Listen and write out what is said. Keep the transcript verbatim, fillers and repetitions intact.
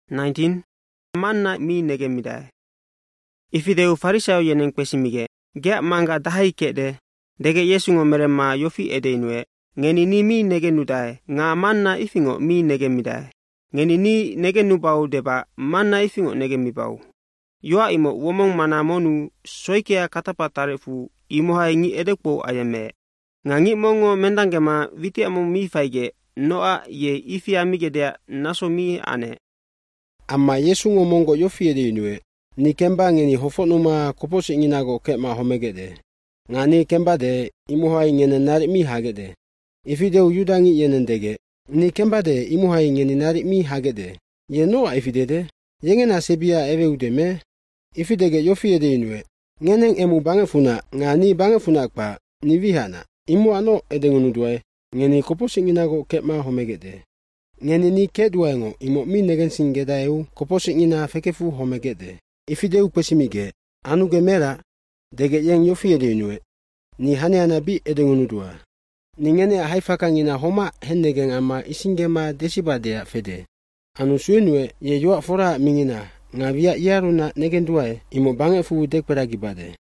nineteen. Manna mi negemida. Ifideu fariseo yeneng pesimige. Gea manga dahai kede. Dege Yesu ngomere ma yofi edeinwe. Ngeni ni mi negenudai. Nga manna ifingo mi negemidai. Ngeni ni negenubau deba manna ifingo negemibau. Yoa imo womong mana monu soikea katapa tarefu imoha ingi edekpo ayame. Ngangi mongo mendangema viti amo mi faige noa ye ifi amige dea naso mi ane. Amma Yesu ngomongo yofi edeinwe. Ni kemba ngeni hofonuma koposi inginago kema homegede. Ngani kemba de imoha ingene nari mi hagede. Ifideu yudangi yenendege. Ni kemba de imoha ingene nari mi hagede. Ye noa ifidede. Yengena sebia ewe udeme. Ifidege yofi edeinwe. Ngeneng emu bangefuna ngani bangefuna kwa ni vihana. Imu ano edengunudwe. Ngeni koposi inginago kema homegede. Ngeni ni kedwaengo imo mi negensin gedaeu koposi ingina fekefu homegede. Ifideu pesimige, anuge mera, dege yeng yofi edeinwe, ni hane anabi edengunudua. Ningene haifaka ngina homa hennegen ama isingema desibadea fede. Anu suenwe ye yoa fora mingina, ngavia iaruna negenduae, imo bange fu dekperagibade.